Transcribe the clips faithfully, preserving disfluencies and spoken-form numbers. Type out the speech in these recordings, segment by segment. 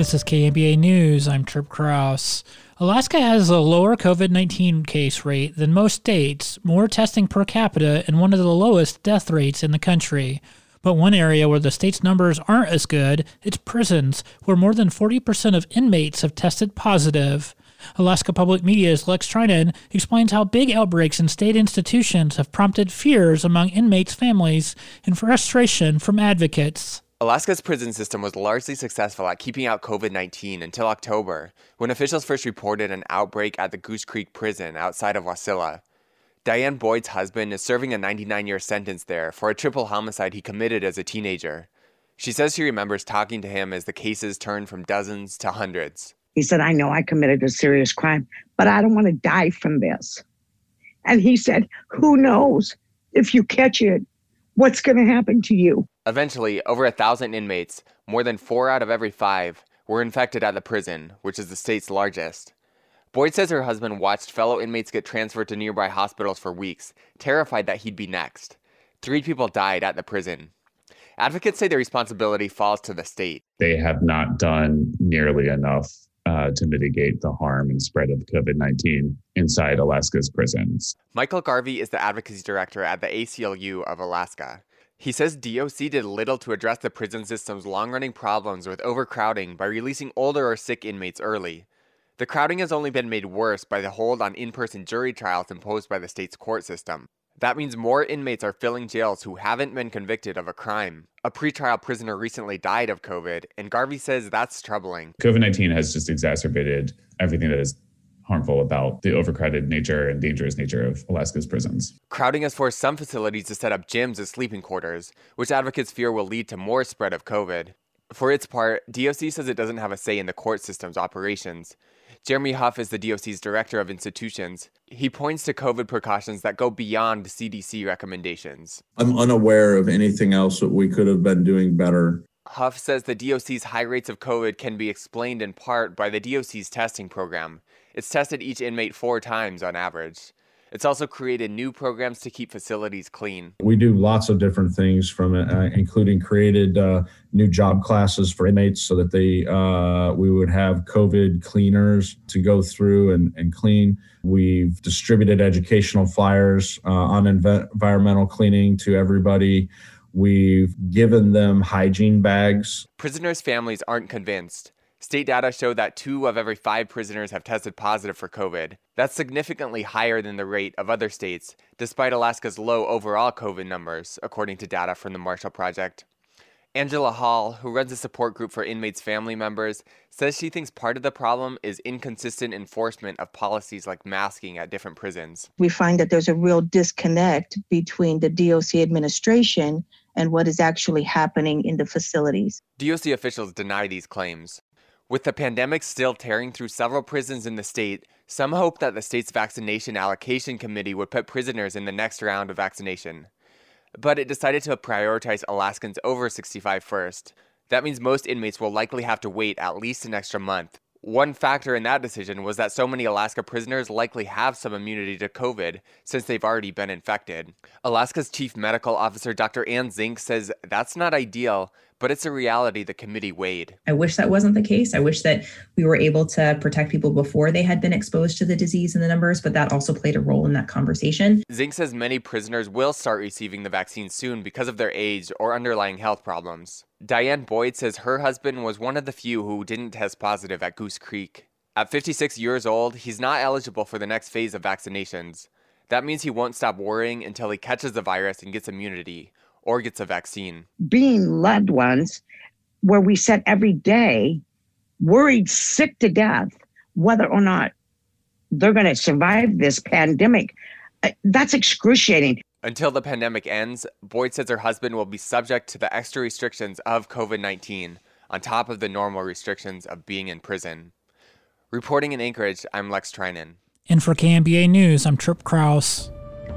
This is K M B A News. I'm Trip Krause. Alaska has a lower COVID nineteen case rate than most states, more testing per capita, and one of the lowest death rates in the country. But one area where the state's numbers aren't as good, it's prisons, where more than forty percent of inmates have tested positive. Alaska Public Media's Lex Trinan explains how big outbreaks in state institutions have prompted fears among inmates' families and frustration from advocates. Alaska's prison system was largely successful at keeping out COVID nineteen until October, when officials first reported an outbreak at the Goose Creek prison outside of Wasilla. Diane Boyd's husband is serving a ninety-nine-year sentence there for a triple homicide he committed as a teenager. She says she remembers talking to him as the cases turned from dozens to hundreds. He said, I know I committed a serious crime, but I don't want to die from this. And he said, who knows? If you catch it, what's going to happen to you? Eventually, over a thousand inmates, more than four out of every five, were infected at the prison, which is the state's largest. Boyd says her husband watched fellow inmates get transferred to nearby hospitals for weeks, terrified that he'd be next. Three people died at the prison. Advocates say the responsibility falls to the state. They have not done nearly enough uh, to mitigate the harm and spread of COVID nineteen inside Alaska's prisons. Michael Garvey is the advocacy director at the A C L U of Alaska. He says D O C did little to address the prison system's long-running problems with overcrowding by releasing older or sick inmates early. The crowding has only been made worse by the hold on in-person jury trials imposed by the state's court system. That means more inmates are filling jails who haven't been convicted of a crime. A pretrial prisoner recently died of COVID, and Garvey says that's troubling. COVID nineteen has just exacerbated everything that is harmful about the overcrowded nature and dangerous nature of Alaska's prisons. Crowding has forced some facilities to set up gyms as sleeping quarters, which advocates fear will lead to more spread of COVID. For its part, D O C says it doesn't have a say in the court system's operations. Jeremy Huff is the D O C's director of institutions. He points to COVID precautions that go beyond C D C recommendations. I'm unaware of anything else that we could have been doing better. Huff says the D O C's high rates of COVID can be explained in part by the D O C's testing program. It's tested each inmate four times on average. It's also created new programs to keep facilities clean. We do lots of different things from it, uh, including created uh, new job classes for inmates so that they uh, we would have COVID cleaners to go through and, and clean. We've distributed educational flyers uh, on env- environmental cleaning to everybody. We've given them hygiene bags. Prisoners' families aren't convinced. State data show that two of every five prisoners have tested positive for COVID. That's significantly higher than the rate of other states, despite Alaska's low overall COVID numbers, according to data from the Marshall Project. Angela Hall, who runs a support group for inmates' family members, says she thinks part of the problem is inconsistent enforcement of policies like masking at different prisons. We find that there's a real disconnect between the D O C administration and what is actually happening in the facilities. D O C officials deny these claims. With the pandemic still tearing through several prisons in the state, some hope that the state's vaccination allocation committee would put prisoners in the next round of vaccination. But it decided to prioritize Alaskans over sixty-five first. That means most inmates will likely have to wait at least an extra month. One factor in that decision was that so many Alaska prisoners likely have some immunity to COVID since they've already been infected. Alaska's chief medical officer, Doctor Ann Zink, says that's not ideal, but it's a reality the committee weighed. I wish that wasn't the case. I wish that we were able to protect people before they had been exposed to the disease in the numbers, but that also played a role in that conversation. Zink says many prisoners will start receiving the vaccine soon because of their age or underlying health problems. Diane Boyd says her husband was one of the few who didn't test positive at Goose Creek. At fifty-six years old, he's not eligible for the next phase of vaccinations. That means he won't stop worrying until he catches the virus and gets immunity, or gets a vaccine. Being loved ones, where we sat every day, worried sick to death, whether or not they're going to survive this pandemic, that's excruciating. Until the pandemic ends, Boyd says her husband will be subject to the extra restrictions of COVID nineteen, on top of the normal restrictions of being in prison. Reporting in Anchorage, I'm Lex Trinan. And for K M B A News, I'm Trip Krause.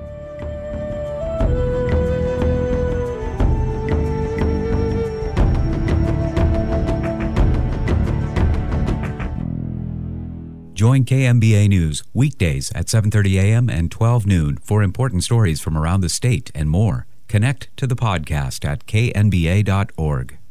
Join K M B A News weekdays at seven thirty a.m. and twelve noon for important stories from around the state and more. Connect to the podcast at k n b a dot org.